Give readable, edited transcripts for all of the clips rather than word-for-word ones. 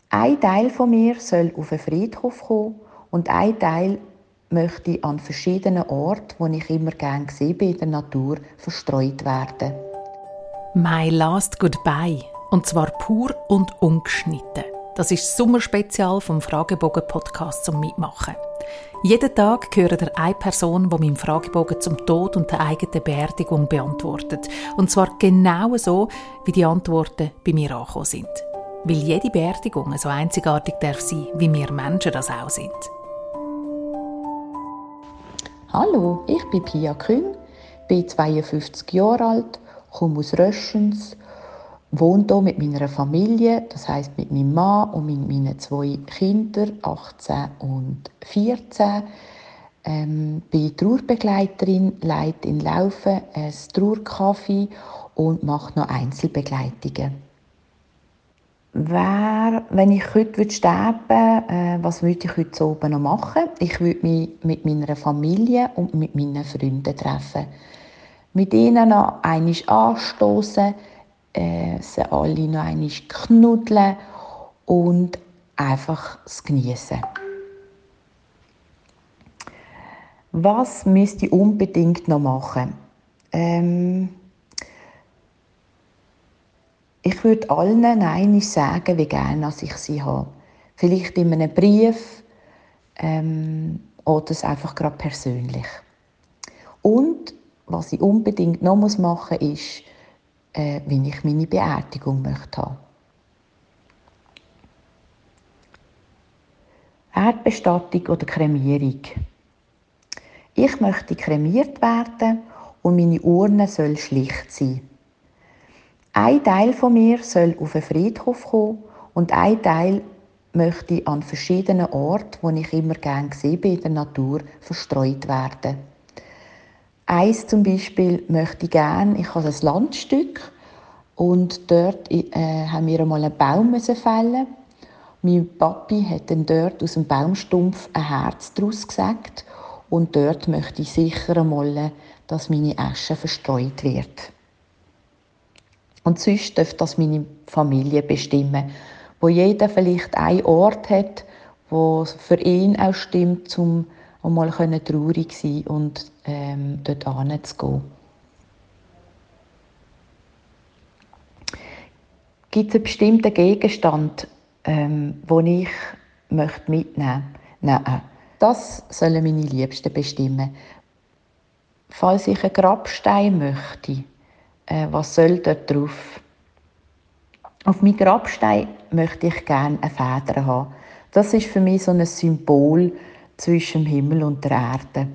Ein Teil von mir soll auf einen Friedhof kommen und ein Teil möchte an verschiedenen Orten, wo ich immer gerne gesehen bin in der Natur, verstreut werden. «My Last Goodbye» und zwar pur und ungeschnitten. Das ist das Sommerspezial vom Fragebogen-Podcast zum Mitmachen. Jeden Tag hören ihr eine Person, die meinen Fragebogen zum Tod und der eigenen Beerdigung beantwortet. Und zwar genau so, wie die Antworten bei mir angekommen sind. Weil jede Beerdigung so einzigartig darf sein, wie wir Menschen das auch sind. Hallo, ich bin Pia Küng, bin 52 Jahre alt, komme aus Röschens, wohne hier mit meiner Familie, das heisst mit meinem Mann und mit meinen 2 Kindern, 18 und 14. Bin Trauerbegleiterin, leite in Laufen ein Trauercafé und mache noch Einzelbegleitungen. Wenn ich heute sterben würde, was würde ich heute oben noch machen? Ich würde mich mit meiner Familie und mit meinen Freunden treffen. Mit ihnen noch einmal anstoßen, sie alle noch einmal knuddeln und einfach es geniessen. Was müsste ich unbedingt noch machen? Ich würde allen einmal sagen, wie gerne ich sie habe. Vielleicht in einem Brief oder es einfach gerade persönlich. Und was ich unbedingt noch machen muss, ist, wie ich meine Beerdigung möchte haben. Erdbestattung oder Kremierung. Ich möchte kremiert werden und meine Urne soll schlicht sein. Ein Teil von mir soll auf einen Friedhof kommen und ein Teil möchte ich an verschiedenen Orten, wo ich immer gerne gesehen bin in der Natur, verstreut werden. Eins zum Beispiel möchte ich gerne, ich habe ein Landstück und dort haben wir einmal einen Baum fällen. Mein Papi hat dann dort aus dem Baumstumpf ein Herz daraus gesägt und dort möchte ich sicher einmal, dass meine Asche verstreut wird. Und sonst darf das meine Familie bestimmen, wo jeder vielleicht einen Ort hat, wo für ihn auch stimmt, um einmal traurig zu sein und dort hinzugehen. Gibt es einen bestimmten Gegenstand, den ich mitnehmen möchte? Nein, das sollen meine Liebsten bestimmen. Falls ich einen Grabstein möchte, was soll dort drauf? Auf meinem Grabstein möchte ich gerne eine Feder haben. Das ist für mich so ein Symbol zwischen dem Himmel und der Erde.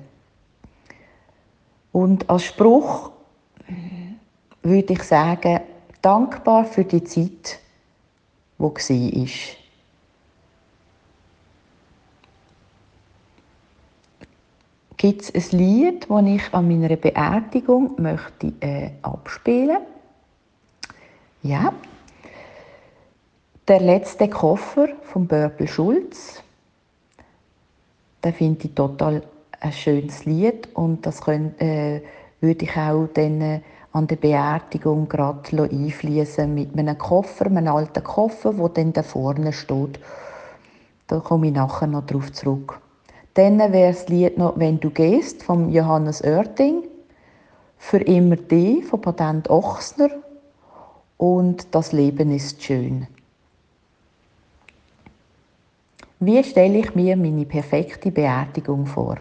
Und als Spruch würde ich sagen, dankbar für die Zeit, die war. Gibt es ein Lied, das ich an meiner Beerdigung möchte, abspielen möchte? Ja. «Der letzte Koffer» von Bärbel Schulz. Das finde ich total ein schönes Lied und das würde ich auch dann an der Beerdigung gerade einfließen mit einem Koffer, einem alten Koffer, der dann da vorne steht. Da komme ich nachher noch darauf zurück. Dann wäre das Lied noch «Wenn du gehst» von Johannes Oerding, «Für immer die» von Patent Ochsner und «Das Leben ist schön». Wie stelle ich mir meine perfekte Beerdigung vor?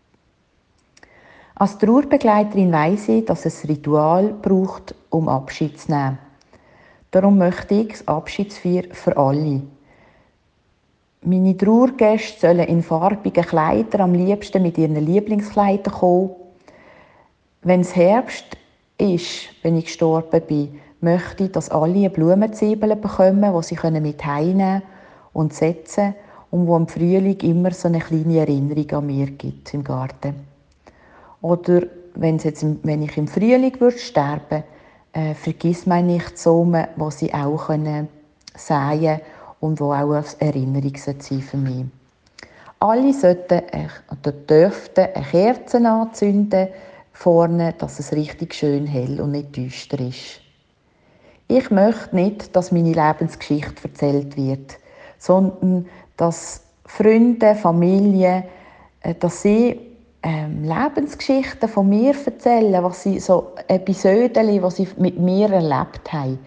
Als Trauerbegleiterin weiss ich, dass es ein Ritual braucht, um Abschied zu nehmen. Darum möchte ich das Abschiedsfeier für alle. Meine Trauergäste sollen in farbigen Kleidern, am liebsten mit ihren Lieblingskleidern kommen. Wenn es Herbst ist, wenn ich gestorben bin, möchte ich, dass alle eine Blumenzwiebel bekommen, die sie mit heimnehmen und setzen können und wo im Frühling immer so eine kleine Erinnerung an mir gibt im Garten. Oder wenn ich im Frühling sterben würde, vergiss mich nicht so, wo sie auch säen können und wo auch als Erinnerung sein für mich. Alle sollten oder dürften eine Kerze anzünden vorne, dass es richtig schön hell und nicht düster ist. Ich möchte nicht, dass meine Lebensgeschichte erzählt wird, sondern dass Freunde, Familie, dass sie Lebensgeschichten von mir erzählen, was sie so Episoden, die sie mit mir erlebt haben.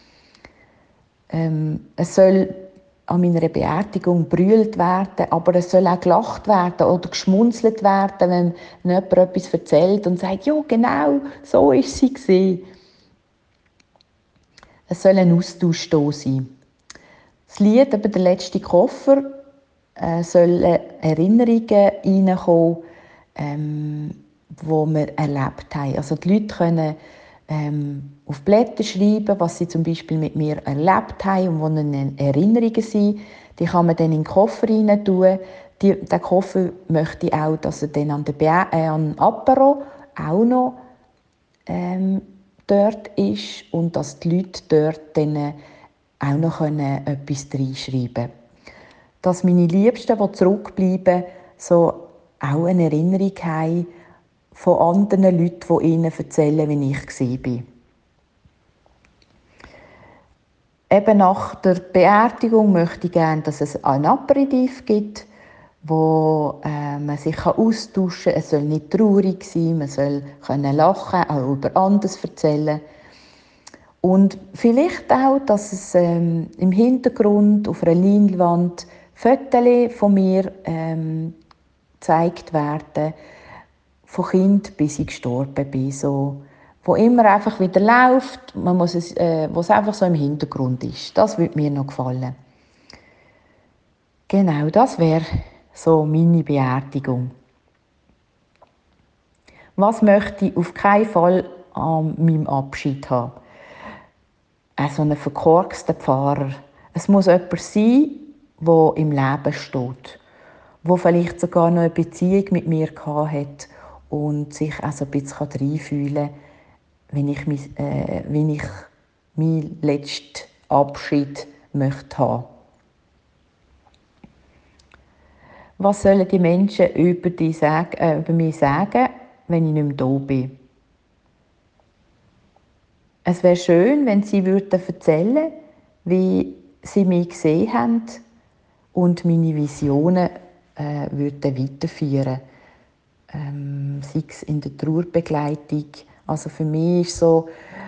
Es soll an meiner Beerdigung brüllt werden, aber es soll auch gelacht werden oder geschmunzelt werden, wenn jemand etwas erzählt und sagt, ja genau, so ist sie gewesen. Es soll ein Austausch da sein. Das Lied «Der letzte Koffer» soll Erinnerungen reinkommen, die wir erlebt haben. Also die Leute können auf Blätter schreiben, was sie zum Beispiel mit mir erlebt haben und die Erinnerungen sind. Die kann man dann in den Koffer rein tun. Den Koffer möchte ich auch, dass er dann an Apero auch noch dort ist und dass die Leute dort dann auch noch etwas reinschreiben können. Dass meine Liebsten, die zurückbleiben, so auch eine Erinnerung haben von anderen Leuten, die ihnen erzählen, wie ich war. Eben nach der Beerdigung möchte ich gerne, dass es ein Aperitif gibt, wo man sich austauschen kann. Es soll nicht traurig sein, man soll lachen, auch über anderes erzählen. Und vielleicht auch, dass es im Hintergrund auf einer Leinwand Fotos von mir gezeigt werden, von Kind bis ich gestorben bin. So, wo immer einfach wieder läuft, wo es einfach so im Hintergrund ist. Das würde mir noch gefallen. Genau, das wäre so meine Beerdigung. Was möchte ich auf keinen Fall an meinem Abschied haben? So einen verkorksten Pfarrer. Es muss jemand sein, der im Leben steht, der vielleicht sogar noch eine Beziehung mit mir hatte und sich also ein bisschen reinfühlen kann, wenn ich meinen letzten Abschied möchte haben. Was sollen die Menschen über mich sagen, wenn ich nicht mehr da bin? Es wäre schön, wenn sie erzählen würden, wie sie mich gesehen haben und meine Visionen weiterführen. Sei es in der Trauerbegleitung. Also für mich ist so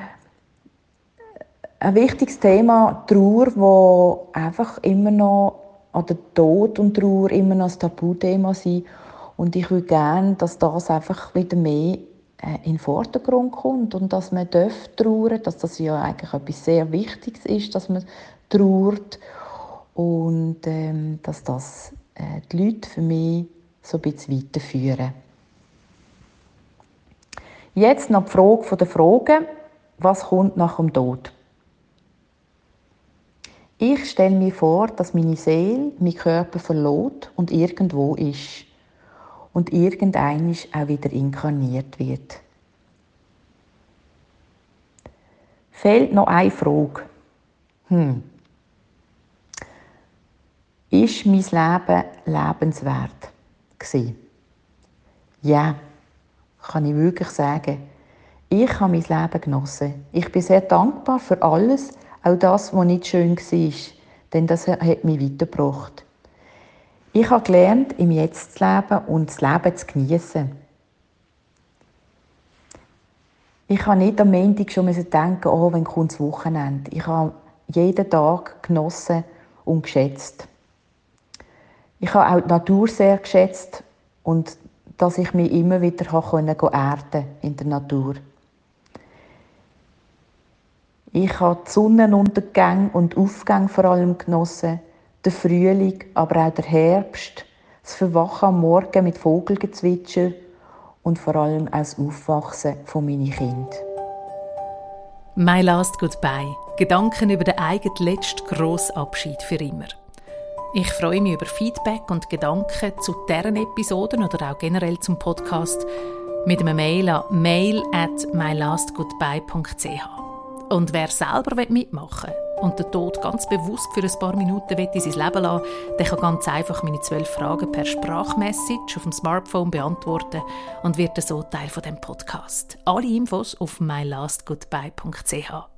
ein wichtiges Thema Trauer, wo einfach immer noch, oder Tod und Trauer immer noch ein Tabuthema sind. Und ich würde gerne, dass das einfach wieder mehr in den Vordergrund kommt und dass man trauern darf, dass das ja eigentlich etwas sehr Wichtiges ist, dass man trauert und dass das die Leute für mich so ein bisschen weiterführen. Jetzt noch die Frage der Fragen, was kommt nach dem Tod? Ich stelle mir vor, dass meine Seele meinen Körper verlässt und irgendwo ist und irgendeinmal auch wieder inkarniert wird. Fehlt noch eine Frage. Ist mein Leben lebenswert gewesen? Ja, kann ich wirklich sagen. Ich habe mein Leben genossen. Ich bin sehr dankbar für alles, auch das, was nicht schön war, denn das hat mich weitergebracht. Ich habe gelernt, im Jetzt zu leben und das Leben zu geniessen. Ich habe nicht am Montag schon denken, wann kommt das Wochenende. Ich habe jeden Tag genossen und geschätzt. Ich habe auch die Natur sehr geschätzt und dass ich mich immer wieder erden in der Natur. Ich habe die Sonnenuntergänge und Aufgänge vor allem genossen, den Frühling, aber auch der Herbst, das Verwachen am Morgen mit Vogelgezwitscher und vor allem auch das Aufwachsen von meinen Kindern. My Last Goodbye. Gedanken über den eigenen letzten grossen Abschied für immer. Ich freue mich über Feedback und Gedanken zu deren Episoden oder auch generell zum Podcast mit einem Mail an mail@mylastgoodbye.ch. Und wer selber mitmachen will und den Tod ganz bewusst für ein paar Minuten in sein Leben lassen will, der kann ganz einfach meine 12 Fragen per Sprachmessage auf dem Smartphone beantworten und wird so Teil von dem Podcast. Alle Infos auf mylastgoodbye.ch.